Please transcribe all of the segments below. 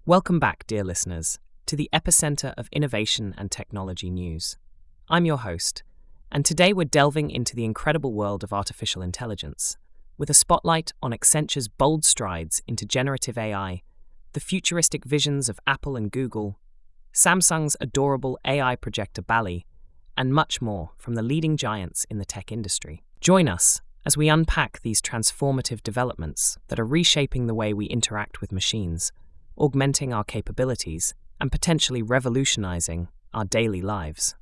Welcome back, dear listeners, to the epicenter of innovation and technology news. I'm your host, and today we're delving into the incredible world of artificial intelligence, with a spotlight on Accenture's bold strides into generative AI, the futuristic visions of Apple and Google, Samsung's adorable AI projector Bally, and much more from the leading giants in the tech industry. Join us as we unpack these transformative developments that are reshaping the way we interact with machines, augmenting our capabilities, and potentially revolutionizing our daily lives.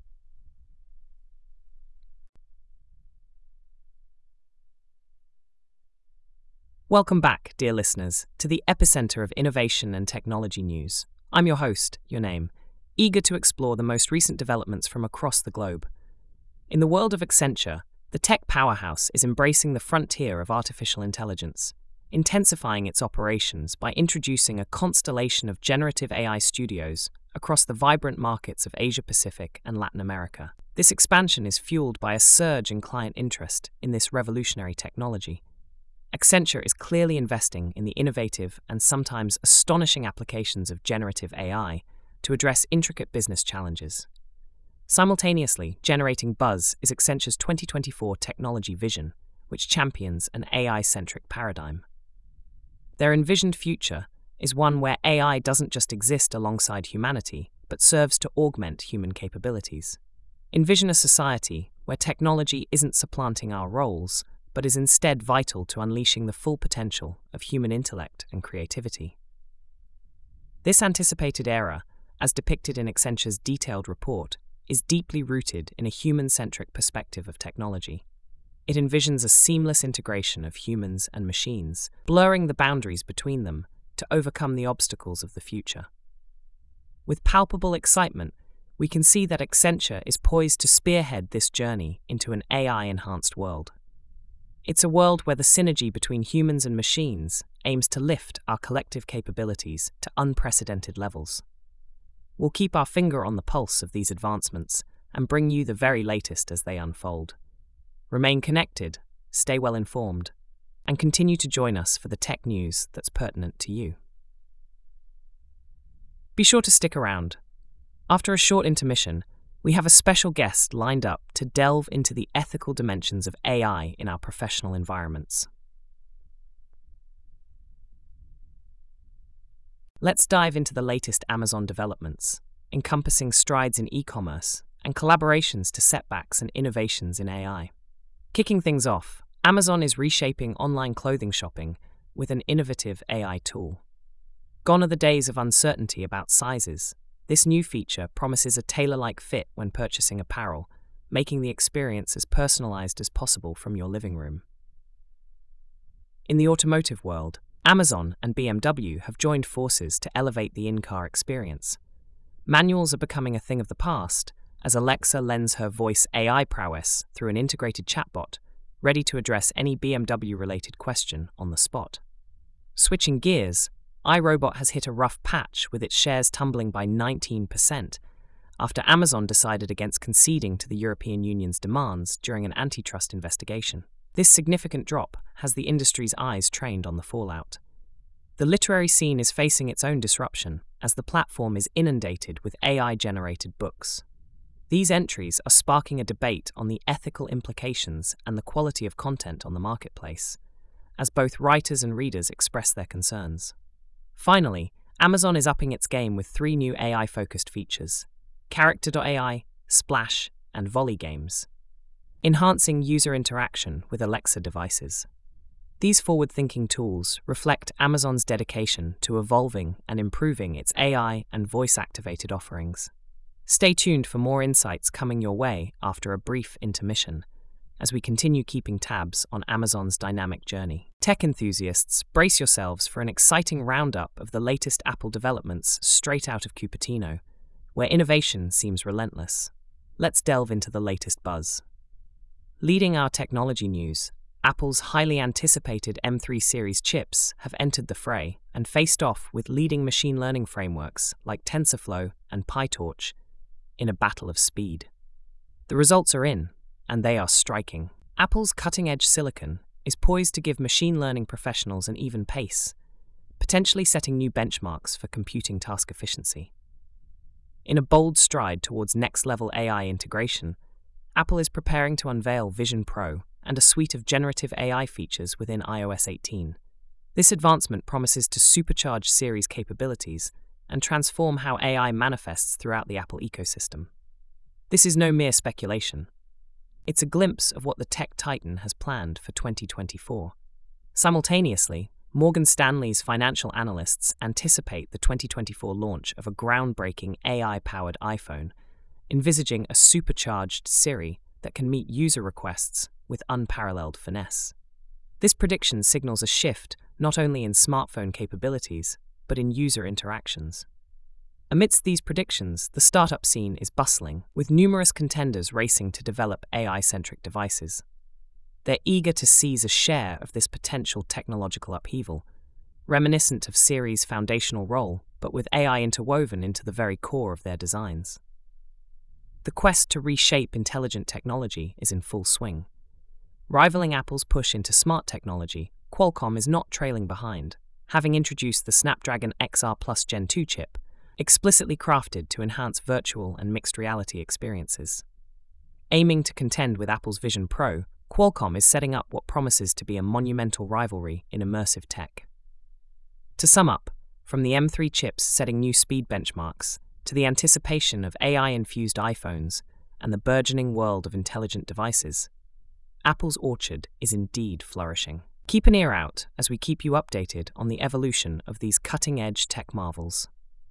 Welcome back, dear listeners, to the epicenter of innovation and technology news. I'm your host, Your Name, eager to explore the most recent developments from across the globe. In the world of Accenture, the tech powerhouse is embracing the frontier of artificial intelligence, intensifying its operations by introducing a constellation of generative AI studios across the vibrant markets of Asia-Pacific and Latin America. This expansion is fueled by a surge in client interest in this revolutionary technology. Accenture is clearly investing in the innovative and sometimes astonishing applications of generative AI to address intricate business challenges. Simultaneously, generating buzz is Accenture's 2024 technology vision, which champions an AI-centric paradigm. Their envisioned future is one where AI doesn't just exist alongside humanity, but serves to augment human capabilities. Envision a society where technology isn't supplanting our roles, but is instead vital to unleashing the full potential of human intellect and creativity. This anticipated era, as depicted in Accenture's detailed report, is deeply rooted in a human-centric perspective of technology. It envisions a seamless integration of humans and machines, blurring the boundaries between them to overcome the obstacles of the future. With palpable excitement, we can see that Accenture is poised to spearhead this journey into an AI-enhanced world. It's a world where the synergy between humans and machines aims to lift our collective capabilities to unprecedented levels. We'll keep our finger on the pulse of these advancements and bring you the very latest as they unfold. Remain connected, stay well informed, and continue to join us for the tech news that's pertinent to you. Be sure to stick around. After a short intermission, we have a special guest lined up to delve into the ethical dimensions of AI in our professional environments. Let's dive into the latest Amazon developments, encompassing strides in e-commerce and collaborations to setbacks and innovations in AI. Kicking things off, Amazon is reshaping online clothing shopping with an innovative AI tool. Gone are the days of uncertainty about sizes. This new feature promises a tailor-like fit when purchasing apparel, making the experience as personalized as possible from your living room. In the automotive world, Amazon and BMW have joined forces to elevate the in-car experience. Manuals are becoming a thing of the past, as Alexa lends her voice AI prowess through an integrated chatbot, ready to address any BMW-related question on the spot. Switching gears, iRobot has hit a rough patch with its shares tumbling by 19% after Amazon decided against conceding to the European Union's demands during an antitrust investigation. This significant drop has the industry's eyes trained on the fallout. The literary scene is facing its own disruption as the platform is inundated with AI-generated books. These entries are sparking a debate on the ethical implications and the quality of content on the marketplace, as both writers and readers express their concerns. Finally, Amazon is upping its game with 3 new AI-focused features: Character.ai, Splash, and Volley Games, enhancing user interaction with Alexa devices. These forward-thinking tools reflect Amazon's dedication to evolving and improving its AI and voice-activated offerings. Stay tuned for more insights coming your way after a brief intermission, as we continue keeping tabs on Amazon's dynamic journey. Tech enthusiasts, brace yourselves for an exciting roundup of the latest Apple developments straight out of Cupertino, where innovation seems relentless. Let's delve into the latest buzz. Leading our technology news, Apple's highly anticipated M3 series chips have entered the fray and faced off with leading machine learning frameworks like TensorFlow and PyTorch in a battle of speed. The results are in, and they are striking. Apple's cutting-edge silicon is poised to give machine learning professionals an even pace, potentially setting new benchmarks for computing task efficiency. In a bold stride towards next-level AI integration, Apple is preparing to unveil Vision Pro and a suite of generative AI features within iOS 18. This advancement promises to supercharge Siri's capabilities and transform how AI manifests throughout the Apple ecosystem. This is no mere speculation. It's a glimpse of what the tech titan has planned for 2024. Simultaneously, Morgan Stanley's financial analysts anticipate the 2024 launch of a groundbreaking AI-powered iPhone, envisaging a supercharged Siri that can meet user requests with unparalleled finesse. This prediction signals a shift not only in smartphone capabilities, but in user interactions. Amidst these predictions, the startup scene is bustling, with numerous contenders racing to develop AI-centric devices. They're eager to seize a share of this potential technological upheaval, reminiscent of Siri's foundational role, but with AI interwoven into the very core of their designs. The quest to reshape intelligent technology is in full swing. Rivaling Apple's push into smart technology, Qualcomm is not trailing behind, having introduced the Snapdragon XR Plus Gen 2 chip, explicitly crafted to enhance virtual and mixed reality experiences. Aiming to contend with Apple's Vision Pro, Qualcomm is setting up what promises to be a monumental rivalry in immersive tech. To sum up, from the M3 chips setting new speed benchmarks, to the anticipation of AI-infused iPhones and the burgeoning world of intelligent devices, Apple's orchard is indeed flourishing. Keep an ear out as we keep you updated on the evolution of these cutting-edge tech marvels.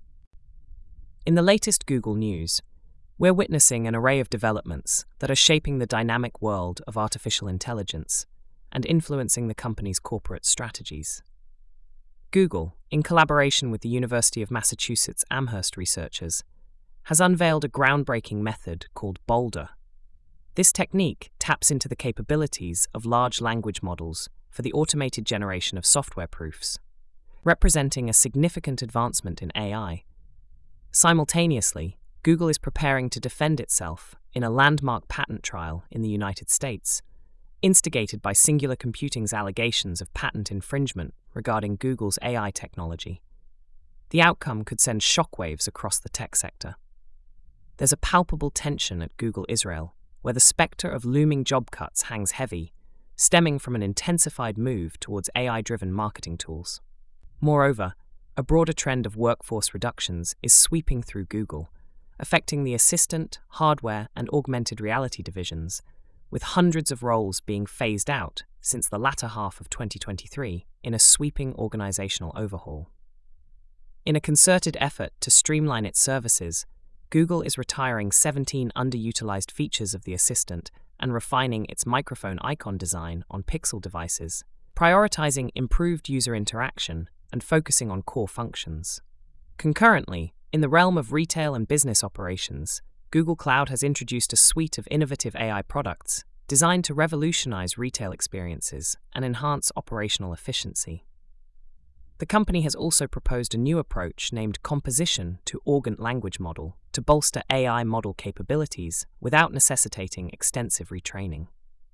In the latest Google news, we're witnessing an array of developments that are shaping the dynamic world of artificial intelligence and influencing the company's corporate strategies. Google, in collaboration with the University of Massachusetts Amherst researchers, has unveiled a groundbreaking method called Boulder. This technique taps into the capabilities of large language models for the automated generation of software proofs, representing a significant advancement in AI. Simultaneously, Google is preparing to defend itself in a landmark patent trial in the United States, instigated by Singular Computing's allegations of patent infringement regarding Google's AI technology. The outcome could send shockwaves across the tech sector. There's a palpable tension at Google Israel, where the specter of looming job cuts hangs heavy, stemming from an intensified move towards AI-driven marketing tools. Moreover, a broader trend of workforce reductions is sweeping through Google, affecting the assistant, hardware, and augmented reality divisions, with hundreds of roles being phased out since the latter half of 2023 in a sweeping organizational overhaul. In a concerted effort to streamline its services, Google is retiring 17 underutilized features of the Assistant and refining its microphone icon design on Pixel devices, prioritizing improved user interaction and focusing on core functions. Concurrently, in the realm of retail and business operations, Google Cloud has introduced a suite of innovative AI products designed to revolutionize retail experiences and enhance operational efficiency. The company has also proposed a new approach named Composition to Augment Language Model to bolster AI model capabilities without necessitating extensive retraining.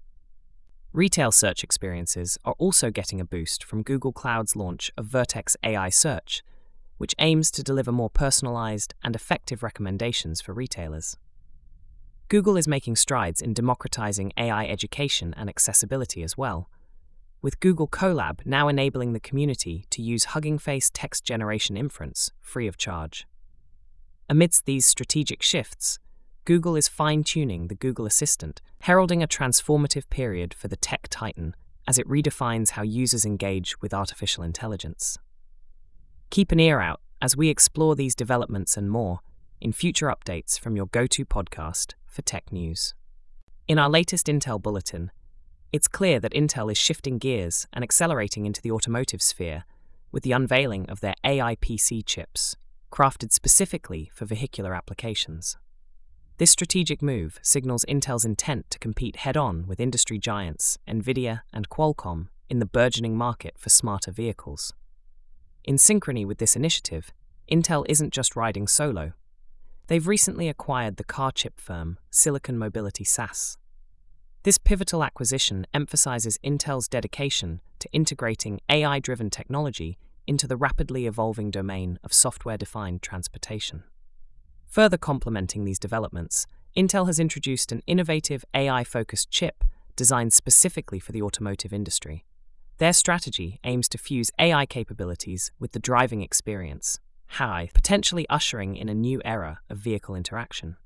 Retail search experiences are also getting a boost from Google Cloud's launch of Vertex AI Search, which aims to deliver more personalized and effective recommendations for retailers. Google is making strides in democratizing AI education and accessibility as well, with Google Colab now enabling the community to use Hugging Face text generation inference free of charge. Amidst these strategic shifts, Google is fine-tuning the Google Assistant, heralding a transformative period for the tech titan as it redefines how users engage with artificial intelligence. Keep an ear out as we explore these developments and more in future updates from your go-to podcast for tech news. In our latest Intel Bulletin, it's clear that Intel is shifting gears and accelerating into the automotive sphere with the unveiling of their AI PC chips, crafted specifically for vehicular applications. This strategic move signals Intel's intent to compete head-on with industry giants NVIDIA and Qualcomm in the burgeoning market for smarter vehicles. In synchrony with this initiative, Intel isn't just riding solo. They've recently acquired the car chip firm Silicon Mobility SAS. This pivotal acquisition emphasizes Intel's dedication to integrating AI-driven technology into the rapidly evolving domain of software-defined transportation. Further complementing these developments, Intel has introduced an innovative AI-focused chip designed specifically for the automotive industry. Their strategy aims to fuse AI capabilities with the driving experience, potentially ushering in a new era of vehicle interaction.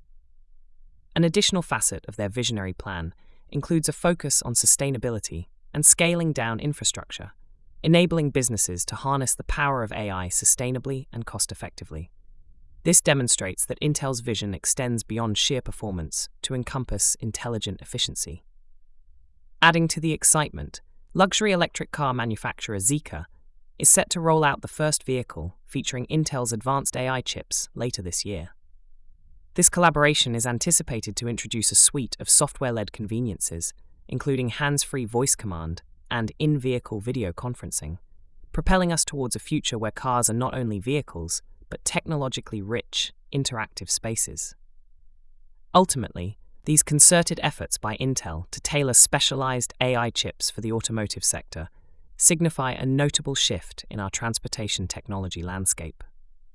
An additional facet of their visionary plan includes a focus on sustainability and scaling down infrastructure, enabling businesses to harness the power of AI sustainably and cost-effectively. This demonstrates that Intel's vision extends beyond sheer performance to encompass intelligent efficiency. Adding to the excitement, luxury electric car manufacturer Zeekr is set to roll out the first vehicle featuring Intel's advanced AI chips later this year. This collaboration is anticipated to introduce a suite of software-led conveniences, including hands-free voice command and in-vehicle video conferencing, propelling us towards a future where cars are not only vehicles, but technologically rich, interactive spaces. Ultimately, these concerted efforts by Intel to tailor specialized AI chips for the automotive sector signify a notable shift in our transportation technology landscape.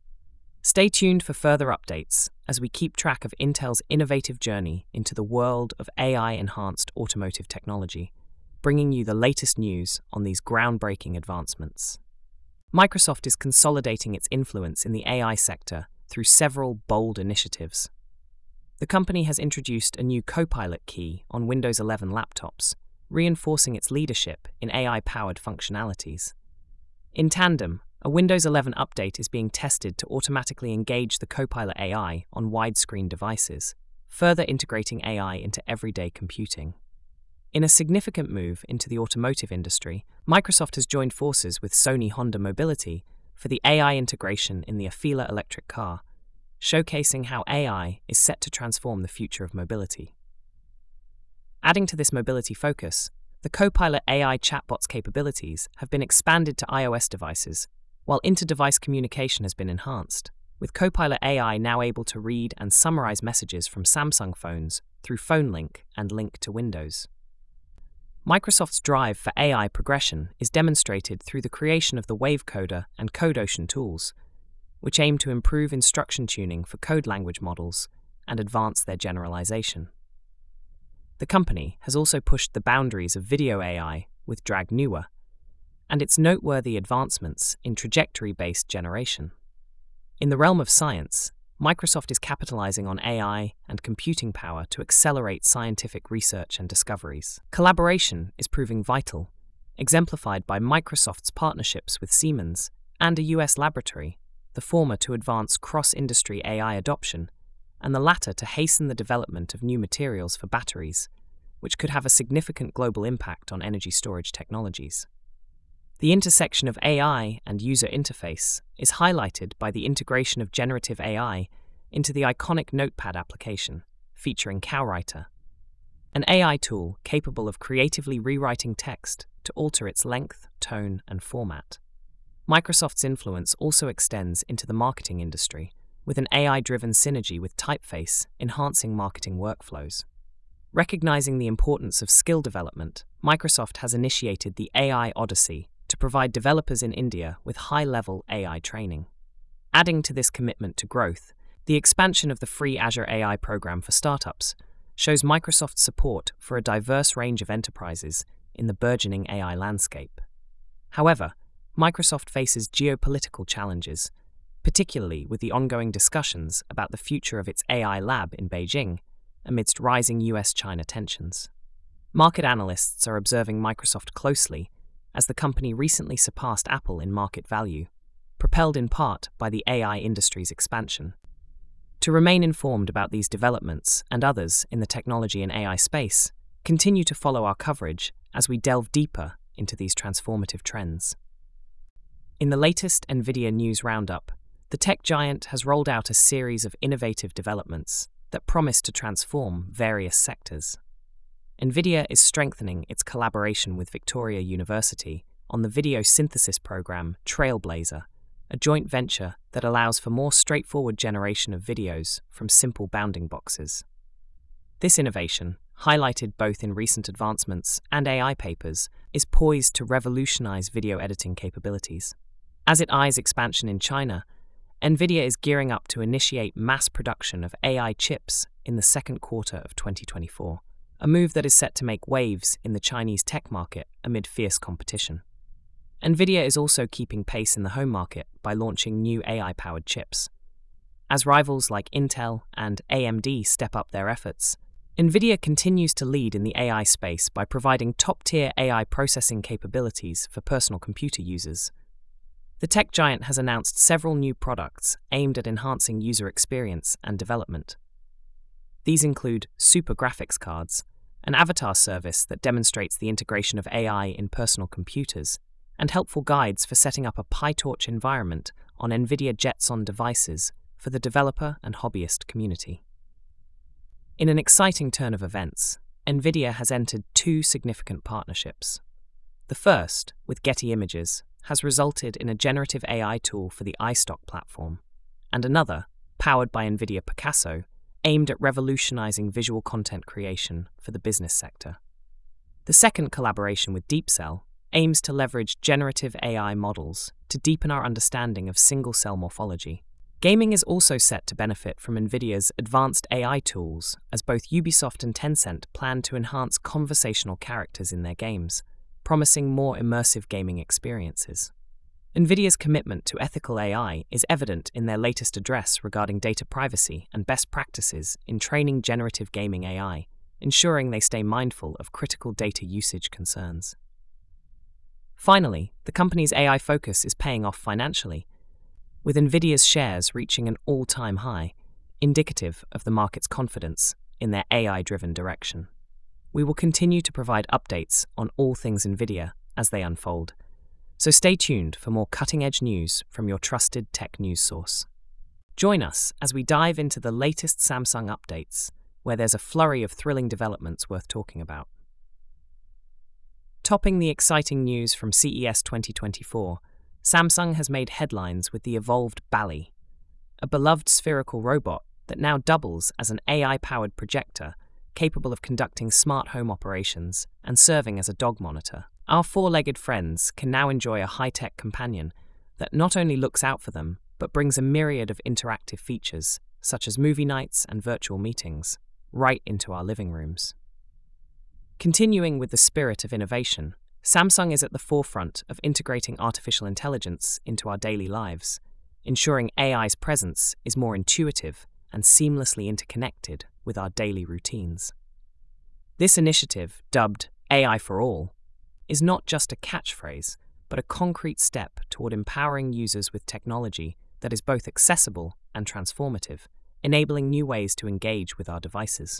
Stay tuned for further updates as we keep track of Intel's innovative journey into the world of AI-enhanced automotive technology, bringing you the latest news on these groundbreaking advancements. Microsoft is consolidating its influence in the AI sector through several bold initiatives. The company has introduced a new Copilot key on Windows 11 laptops, reinforcing its leadership in AI-powered functionalities. In tandem, a Windows 11 update is being tested to automatically engage the Copilot AI on widescreen devices, further integrating AI into everyday computing. In a significant move into the automotive industry, Microsoft has joined forces with Sony Honda Mobility for the AI integration in the Afeela electric car, showcasing how AI is set to transform the future of mobility. Adding to this mobility focus, the Copilot AI chatbot's capabilities have been expanded to iOS devices, while inter-device communication has been enhanced, with Copilot AI now able to read and summarize messages from Samsung phones through PhoneLink and Link to Windows. Microsoft's drive for AI progression is demonstrated through the creation of the Wavecoder and CodeOcean tools, which aim to improve instruction tuning for code language models and advance their generalization. The company has also pushed the boundaries of video AI with Drag Newer and its noteworthy advancements in trajectory-based generation. In the realm of science, Microsoft is capitalizing on AI and computing power to accelerate scientific research and discoveries. Collaboration is proving vital, exemplified by Microsoft's partnerships with Siemens and a US laboratory, the former to advance cross-industry AI adoption, and the latter to hasten the development of new materials for batteries, which could have a significant global impact on energy storage technologies. The intersection of AI and user interface is highlighted by the integration of generative AI into the iconic Notepad application, featuring CowWriter, an AI tool capable of creatively rewriting text to alter its length, tone, and format. Microsoft's influence also extends into the marketing industry, with an AI-driven synergy with Typeface enhancing marketing workflows. Recognizing the importance of skill development, Microsoft has initiated the AI Odyssey to provide developers in India with high-level AI training. Adding to this commitment to growth, the expansion of the free Azure AI program for startups shows Microsoft's support for a diverse range of enterprises in the burgeoning AI landscape. However, Microsoft faces geopolitical challenges, particularly with the ongoing discussions about the future of its AI lab in Beijing amidst rising US-China tensions. Market analysts are observing Microsoft closely as the company recently surpassed Apple in market value, propelled in part by the AI industry's expansion. To remain informed about these developments and others in the technology and AI space, continue to follow our coverage as we delve deeper into these transformative trends. In the latest NVIDIA News Roundup, the tech giant has rolled out a series of innovative developments that promise to transform various sectors. NVIDIA is strengthening its collaboration with Victoria University on the video synthesis program Trailblazer, a joint venture that allows for more straightforward generation of videos from simple bounding boxes. This innovation, highlighted both in recent advancements and AI papers, is poised to revolutionize video editing capabilities. As it eyes expansion in China, NVIDIA is gearing up to initiate mass production of AI chips in the second quarter of 2024, a move that is set to make waves in the Chinese tech market amid fierce competition. NVIDIA is also keeping pace in the home market by launching new AI-powered chips. As rivals like Intel and AMD step up their efforts, NVIDIA continues to lead in the AI space by providing top-tier AI processing capabilities for personal computer users. The tech giant has announced several new products aimed at enhancing user experience and development. These include Super Graphics Cards, an avatar service that demonstrates the integration of AI in personal computers, and helpful guides for setting up a PyTorch environment on NVIDIA Jetson devices for the developer and hobbyist community. In an exciting turn of events, NVIDIA has entered two significant partnerships. The first, with Getty Images, has resulted in a generative AI tool for the iStock platform, and another, powered by NVIDIA Picasso, aimed at revolutionizing visual content creation for the business sector. The second collaboration with DeepCell aims to leverage generative AI models to deepen our understanding of single-cell morphology. Gaming is also set to benefit from NVIDIA's advanced AI tools, as both Ubisoft and Tencent plan to enhance conversational characters in their games, promising more immersive gaming experiences. NVIDIA's commitment to ethical AI is evident in their latest address regarding data privacy and best practices in training generative gaming AI, ensuring they stay mindful of critical data usage concerns. Finally, the company's AI focus is paying off financially, with NVIDIA's shares reaching an all-time high, indicative of the market's confidence in their AI-driven direction. We will continue to provide updates on all things NVIDIA as they unfold, so stay tuned for more cutting-edge news from your trusted tech news source. Join us as we dive into the latest Samsung updates, where there's a flurry of thrilling developments worth talking about. Topping the exciting news from CES 2024, Samsung has made headlines with the evolved Bally, a beloved spherical robot that now doubles as an AI-powered projector capable of conducting smart home operations and serving as a dog monitor. Our four-legged friends can now enjoy a high-tech companion that not only looks out for them, but brings a myriad of interactive features, such as movie nights and virtual meetings, right into our living rooms. Continuing with the spirit of innovation, Samsung is at the forefront of integrating artificial intelligence into our daily lives, ensuring AI's presence is more intuitive and seamlessly interconnected with our daily routines. This initiative, dubbed AI for All, is not just a catchphrase, but a concrete step toward empowering users with technology that is both accessible and transformative, enabling new ways to engage with our devices.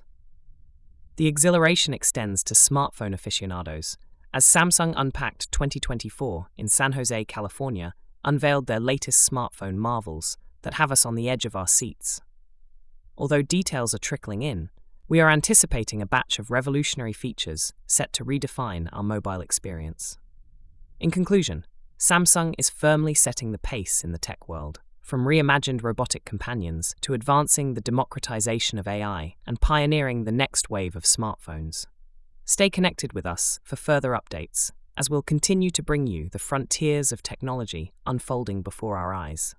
The exhilaration extends to smartphone aficionados, as Samsung Unpacked 2024 in San Jose, California, unveiled their latest smartphone marvels that have us on the edge of our seats. Although details are trickling in, we are anticipating a batch of revolutionary features set to redefine our mobile experience. In conclusion, Samsung is firmly setting the pace in the tech world, from reimagined robotic companions to advancing the democratization of AI and pioneering the next wave of smartphones. Stay connected with us for further updates, as we'll continue to bring you the frontiers of technology unfolding before our eyes.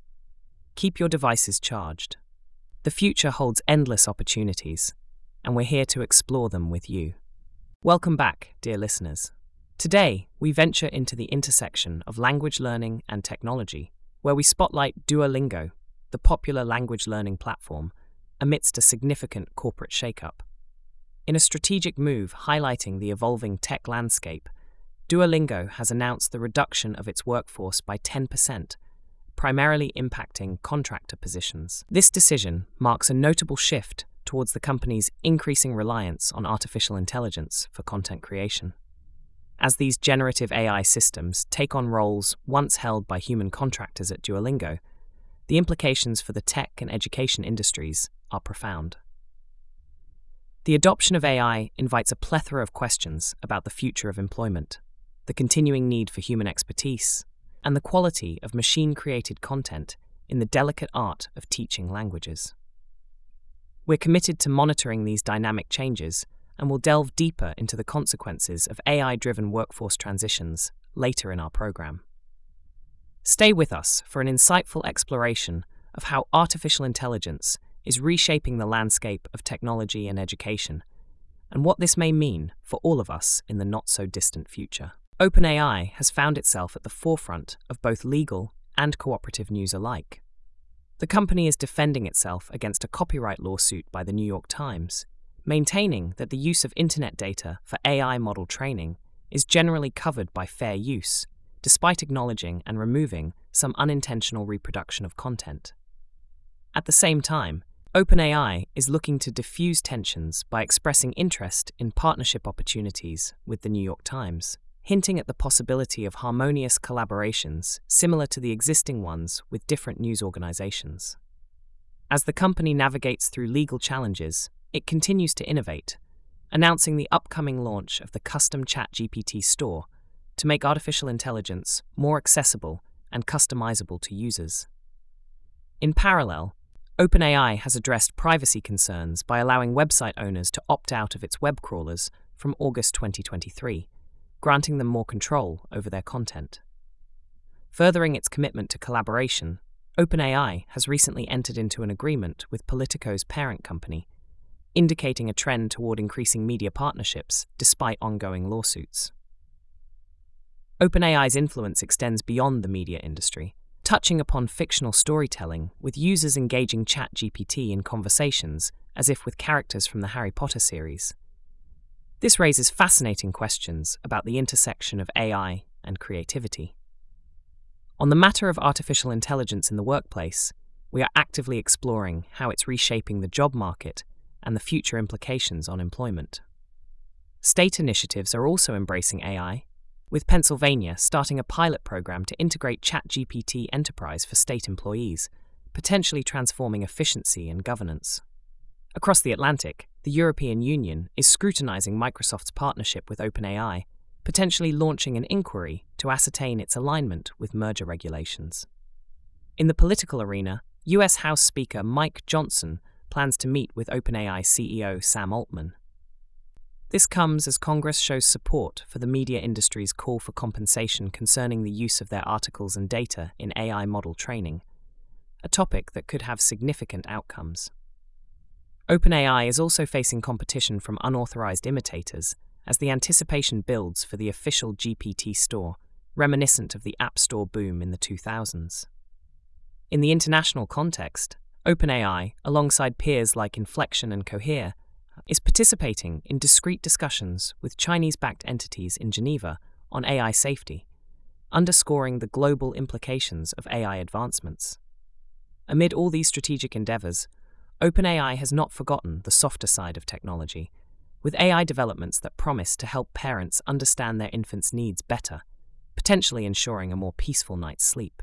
Keep your devices charged. The future holds endless opportunities, and we're here to explore them with you. Welcome back, dear listeners. Today, we venture into the intersection of language learning and technology, where we spotlight Duolingo, the popular language learning platform, amidst a significant corporate shakeup. In a strategic move highlighting the evolving tech landscape, Duolingo has announced the reduction of its workforce by 10%, primarily impacting contractor positions. This decision marks a notable shift towards the company's increasing reliance on artificial intelligence for content creation. As these generative AI systems take on roles once held by human contractors at Duolingo, the implications for the tech and education industries are profound. The adoption of AI invites a plethora of questions about the future of employment, the continuing need for human expertise, and the quality of machine-created content in the delicate art of teaching languages. We're committed to monitoring these dynamic changes and will delve deeper into the consequences of AI-driven workforce transitions later in our program. Stay with us for an insightful exploration of how artificial intelligence is reshaping the landscape of technology and education, and what this may mean for all of us in the not-so-distant future. OpenAI has found itself at the forefront of both legal and cooperative news alike. The company is defending itself against a copyright lawsuit by the New York Times, maintaining that the use of internet data for AI model training is generally covered by fair use, despite acknowledging and removing some unintentional reproduction of content. At the same time, OpenAI is looking to diffuse tensions by expressing interest in partnership opportunities with the New York Times, hinting at the possibility of harmonious collaborations similar to the existing ones with different news organizations. As the company navigates through legal challenges, it continues to innovate, announcing the upcoming launch of the custom ChatGPT store to make artificial intelligence more accessible and customizable to users. In parallel, OpenAI has addressed privacy concerns by allowing website owners to opt out of its web crawlers from August 2023, granting them more control over their content. Furthering its commitment to collaboration, OpenAI has recently entered into an agreement with Politico's parent company, indicating a trend toward increasing media partnerships despite ongoing lawsuits. OpenAI's influence extends beyond the media industry, touching upon fictional storytelling, with users engaging ChatGPT in conversations as if with characters from the Harry Potter series. This raises fascinating questions about the intersection of AI and creativity. On the matter of artificial intelligence in the workplace, we are actively exploring how it's reshaping the job market and the future implications on employment. State initiatives are also embracing AI, with Pennsylvania starting a pilot program to integrate ChatGPT Enterprise for state employees, potentially transforming efficiency and governance. Across the Atlantic, the European Union is scrutinizing Microsoft's partnership with OpenAI, potentially launching an inquiry to ascertain its alignment with merger regulations. In the political arena, US House Speaker Mike Johnson plans to meet with OpenAI CEO Sam Altman. This comes as Congress shows support for the media industry's call for compensation concerning the use of their articles and data in AI model training, a topic that could have significant outcomes. OpenAI is also facing competition from unauthorized imitators as the anticipation builds for the official GPT store, reminiscent of the App Store boom in the 2000s. In the international context, OpenAI, alongside peers like Inflection and Cohere, is participating in discrete discussions with Chinese-backed entities in Geneva on AI safety, underscoring the global implications of AI advancements. Amid all these strategic endeavors, OpenAI has not forgotten the softer side of technology, with AI developments that promise to help parents understand their infants' needs better, potentially ensuring a more peaceful night's sleep.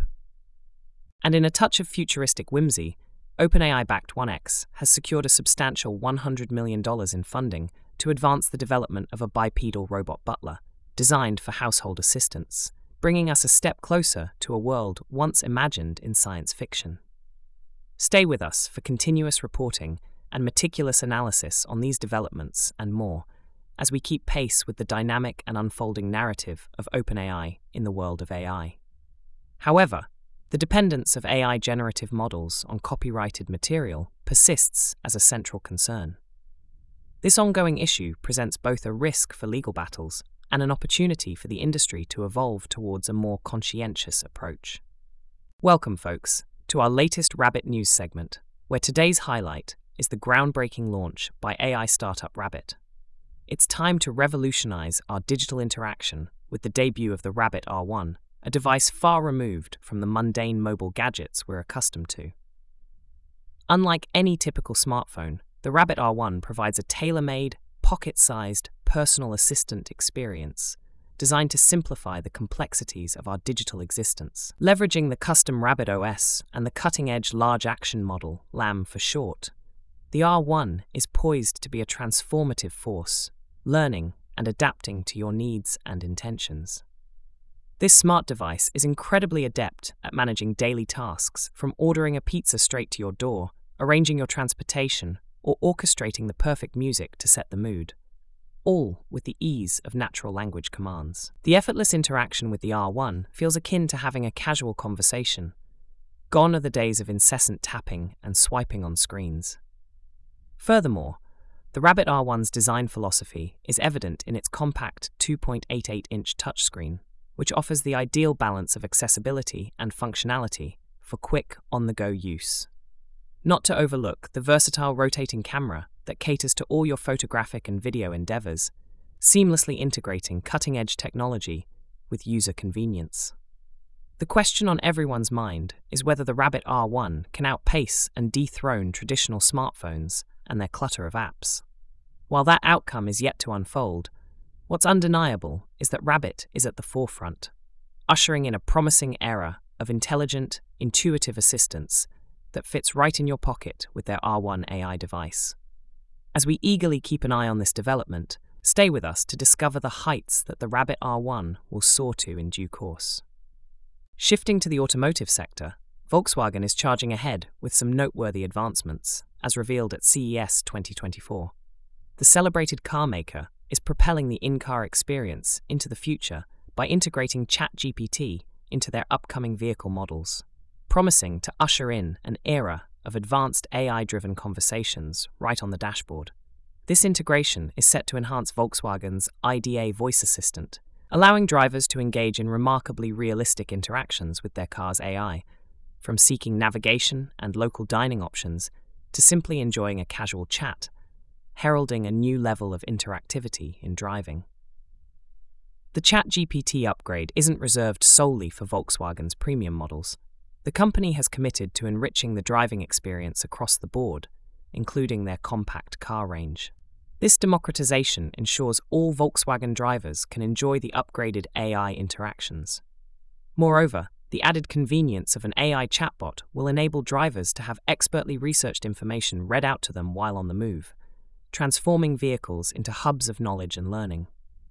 And in a touch of futuristic whimsy, OpenAI-backed 1X has secured a substantial $100 million in funding to advance the development of a bipedal robot butler, designed for household assistants, bringing us a step closer to a world once imagined in science fiction. Stay with us for continuous reporting and meticulous analysis on these developments and more, as we keep pace with the dynamic and unfolding narrative of OpenAI in the world of AI. However, the dependence of AI generative models on copyrighted material persists as a central concern. This ongoing issue presents both a risk for legal battles and an opportunity for the industry to evolve towards a more conscientious approach. Welcome, folks, to our latest Rabbit News segment, where today's highlight is the groundbreaking launch by AI startup Rabbit. It's time to revolutionize our digital interaction with the debut of the Rabbit R1, a device far removed from the mundane mobile gadgets we're accustomed to. Unlike any typical smartphone, the Rabbit R1 provides a tailor-made, pocket-sized, personal assistant experience designed to simplify the complexities of our digital existence. Leveraging the custom Rabbit OS and the cutting-edge large action model, LAM for short, the R1 is poised to be a transformative force, learning and adapting to your needs and intentions. This smart device is incredibly adept at managing daily tasks, from ordering a pizza straight to your door, arranging your transportation, or orchestrating the perfect music to set the mood. all with the ease of natural language commands. The effortless interaction with the R1 feels akin to having a casual conversation. Gone are the days of incessant tapping and swiping on screens. Furthermore, the Rabbit R1's design philosophy is evident in its compact 2.88-inch touchscreen, which offers the ideal balance of accessibility and functionality for quick, on-the-go use. Not to overlook the versatile rotating camera that caters to all your photographic and video endeavors, seamlessly integrating cutting-edge technology with user convenience. The question on everyone's mind is whether the Rabbit R1 can outpace and dethrone traditional smartphones and their clutter of apps. While that outcome is yet to unfold, what's undeniable is that Rabbit is at the forefront, ushering in a promising era of intelligent, intuitive assistance that fits right in your pocket with their R1 AI device. As we eagerly keep an eye on this development, stay with us to discover the heights that the Rabbit R1 will soar to in due course. Shifting to the automotive sector, Volkswagen is charging ahead with some noteworthy advancements, as revealed at CES 2024. The celebrated car maker is propelling the in-car experience into the future by integrating ChatGPT into their upcoming vehicle models, promising to usher in an era of advanced AI-driven conversations right on the dashboard. This integration is set to enhance Volkswagen's IDA voice assistant, allowing drivers to engage in remarkably realistic interactions with their car's AI, from seeking navigation and local dining options to simply enjoying a casual chat, heralding a new level of interactivity in driving. The ChatGPT upgrade isn't reserved solely for Volkswagen's premium models. The company has committed to enriching the driving experience across the board, including their compact car range. This democratization ensures all Volkswagen drivers can enjoy the upgraded AI interactions. Moreover, the added convenience of an AI chatbot will enable drivers to have expertly researched information read out to them while on the move, transforming vehicles into hubs of knowledge and learning.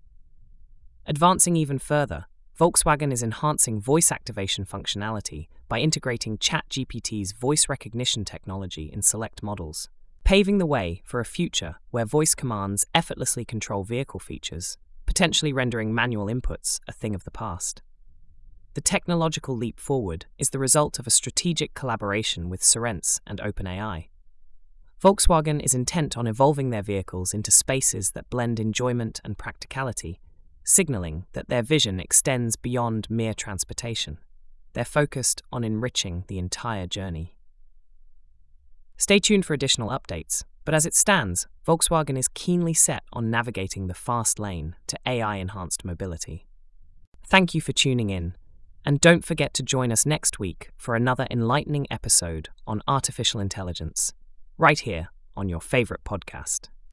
Advancing even further, Volkswagen is enhancing voice activation functionality by integrating ChatGPT's voice recognition technology in select models, paving the way for a future where voice commands effortlessly control vehicle features, potentially rendering manual inputs a thing of the past. The technological leap forward is the result of a strategic collaboration with Cerence and OpenAI. Volkswagen is intent on evolving their vehicles into spaces that blend enjoyment and practicality, signaling that their vision extends beyond mere transportation. They're focused on enriching the entire journey. Stay tuned for additional updates, but as it stands, Volkswagen is keenly set on navigating the fast lane to AI-enhanced mobility. Thank you for tuning in, and don't forget to join us next week for another enlightening episode on artificial intelligence, right here on your favorite podcast.